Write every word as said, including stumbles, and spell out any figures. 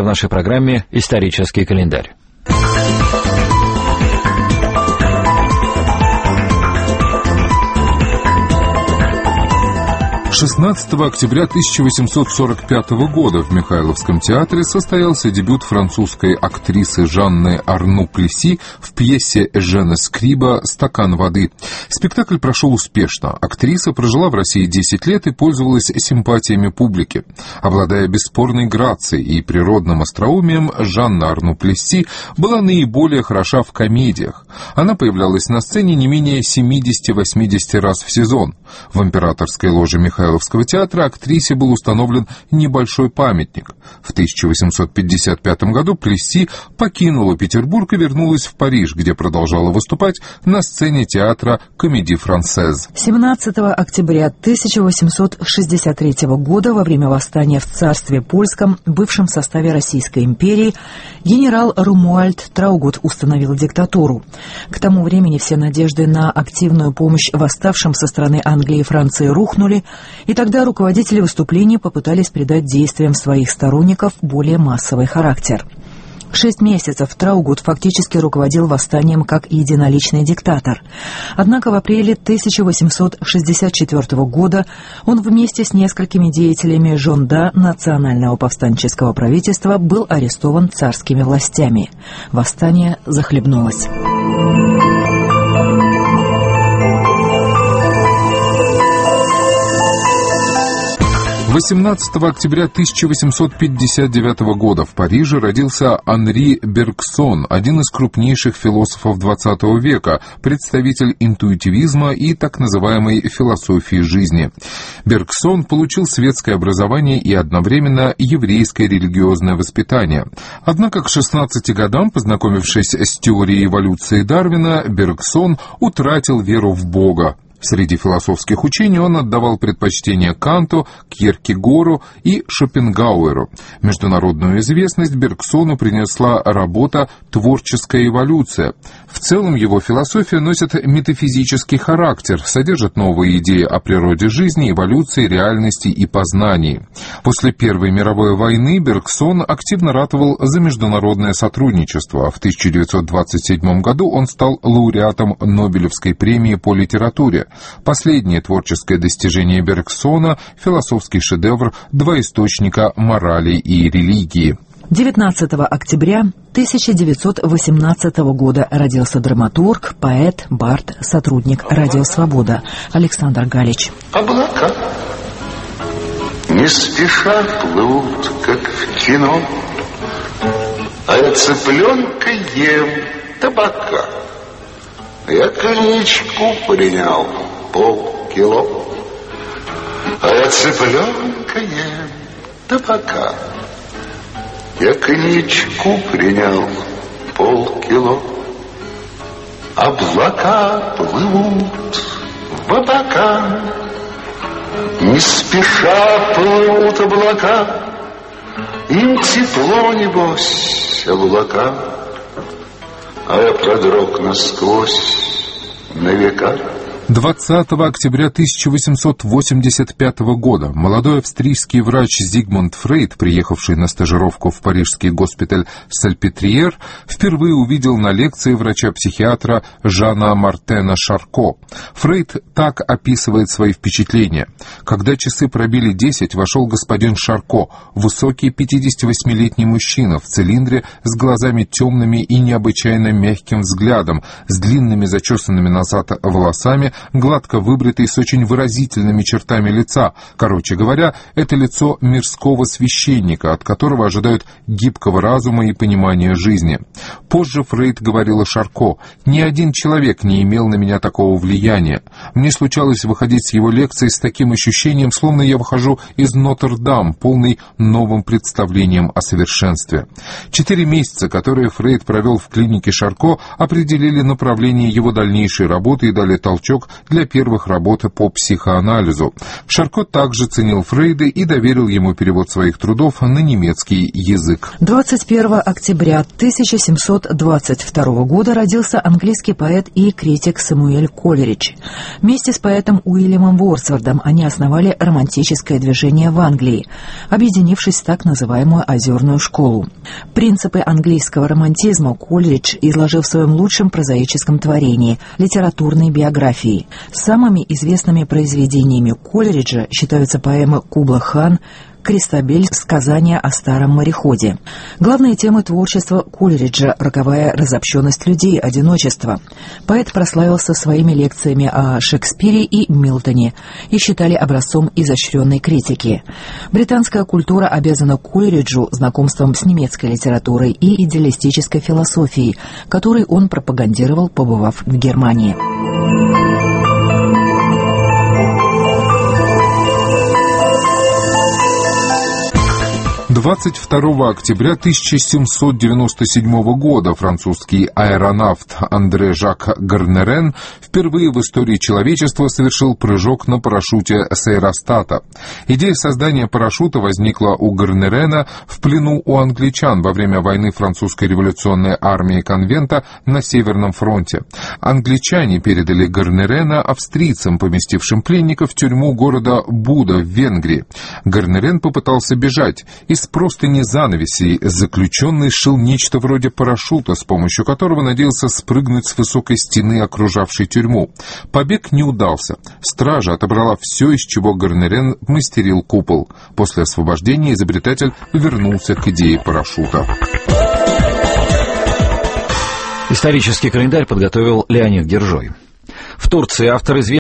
нашей программе «Исторический календарь». шестнадцатого октября тысяча восемьсот сорок пятого года в Михайловском театре состоялся дебют французской актрисы Жанны Арну-Плесси в пьесе Эжена Скриба «Стакан воды». Спектакль прошел успешно. Актриса прожила в России десять лет и пользовалась симпатиями публики. Обладая бесспорной грацией и природным остроумием, Жанна Арну-Плесси была наиболее хороша в комедиях. Она появлялась на сцене не менее семьдесят-восемьдесят раз в сезон. В императорской ложе Михайловского театра актрисе был установлен небольшой памятник. В тысяча восемьсот пятьдесят пятом году Плесси покинула Петербург и вернулась в Париж, где продолжала выступать на сцене театра Комедии Франсез. семнадцатого октября тысяча восемьсот шестьдесят третьего года во время восстания в царстве польском, бывшем составе Российской империи, генерал Румуальд Траугут установил диктатуру. К тому времени все надежды на активную помощь восставшим со стороны Англии и Франции рухнули, и тогда руководители выступлений попытались придать действиям своих сторонников более массовый характер. Шесть месяцев Траугут фактически руководил восстанием как единоличный диктатор. Однако в апреле тысяча восемьсот шестьдесят четвертого года он вместе с несколькими деятелями Жонда национального повстанческого правительства был арестован царскими властями. Восстание захлебнулось. восемнадцатого октября тысяча восемьсот пятьдесят девятого года в Париже родился Анри Бергсон, один из крупнейших философов двадцатого века, представитель интуитивизма и так называемой философии жизни. Бергсон получил светское образование и одновременно еврейское религиозное воспитание. Однако к шестнадцати годам, познакомившись с теорией эволюции Дарвина, Бергсон утратил веру в Бога. Среди философских учений он отдавал предпочтение Канту, Кьеркегору и Шопенгауэру. Международную известность Бергсону принесла работа «Творческая эволюция». В целом его философия носит метафизический характер, содержит новые идеи о природе жизни, эволюции, реальности и познании. После Первой мировой войны Бергсон активно ратовал за международное сотрудничество. В тысяча девятьсот двадцать седьмом году он стал лауреатом Нобелевской премии по литературе. Последнее творческое достижение Бергсона – философский шедевр «Два источника морали и религии». девятнадцатого октября тысяча девятьсот восемнадцатого года родился драматург, поэт, бард, сотрудник «Радио Свобода» Александр Галич. Облака не спеша плывут, как в кино, а я цыпленка ем табака. Я коньячку принял полкило, а я цыпленка ем табака. Я коньячку принял полкило. Облака плывут в облака, не спеша плывут облака. Им тепло, небось, облака, а я продрог насквозь на века. двадцатого октября тысяча восемьсот восемьдесят пятого года молодой австрийский врач Зигмунд Фрейд, приехавший на стажировку в парижский госпиталь Сальпетриер, впервые увидел на лекции врача-психиатра Жана Мартена Шарко. Фрейд так описывает свои впечатления. «Когда часы пробили десять, вошел господин Шарко, высокий пятидесятивосьмилетний мужчина в цилиндре с глазами темными и необычайно мягким взглядом, с длинными зачесанными назад волосами, гладко выбритый, с очень выразительными чертами лица. Короче говоря, это лицо мирского священника, от которого ожидают гибкого разума и понимания жизни». Позже Фрейд говорил о Шарко: «Ни один человек не имел на меня такого влияния. Мне случалось выходить с его лекции с таким ощущением, словно я выхожу из Нотр-Дам, полный новым представлением о совершенстве». Четыре месяца, которые Фрейд провел в клинике Шарко, определили направление его дальнейшей работы и дали толчок Шаркотах для первых работ по психоанализу. Шарко также ценил Фрейда и доверил ему перевод своих трудов на немецкий язык. двадцать первого октября тысяча семьсот двадцать второго года родился английский поэт и критик Сэмюэль Колеридж. Вместе с поэтом Уильямом Вордсвортом они основали романтическое движение в Англии, объединившись в так называемую «Озерную школу». Принципы английского романтизма Колеридж изложил в своем лучшем прозаическом творении – литературной биографии. Самыми известными произведениями Колериджа считаются поэмы «Кубла-хан», «Кристобель. Сказание о старом мореходе». Главные темы творчества Колериджа – роковая разобщенность людей, одиночество. Поэт прославился своими лекциями о Шекспире и Милтоне и считали образцом изощренной критики. Британская культура обязана Колериджу знакомством с немецкой литературой и идеалистической философией, которой он пропагандировал, побывав в Германии. двадцать второго октября тысяча семьсот девяносто седьмого года французский аэронавт Андре Жак Гарнерен впервые в истории человечества совершил прыжок на парашюте с аэростата. Идея создания парашюта возникла у Гарнерена в плену у англичан во время войны французской революционной армии конвента на Северном фронте. Англичане передали Гарнерена австрийцам, поместившим пленника в тюрьму города Буда в Венгрии. Гарнерен попытался бежать. Из простыни занавесей заключенный сшил нечто вроде парашюта, с помощью которого надеялся спрыгнуть с высокой стены, окружавшей тюрьму. Побег не удался. Стража отобрала все, из чего Гарнерен мастерил купол. После освобождения изобретатель вернулся к идее парашюта. Исторический календарь подготовил Леонид Держой. В Турции автор известный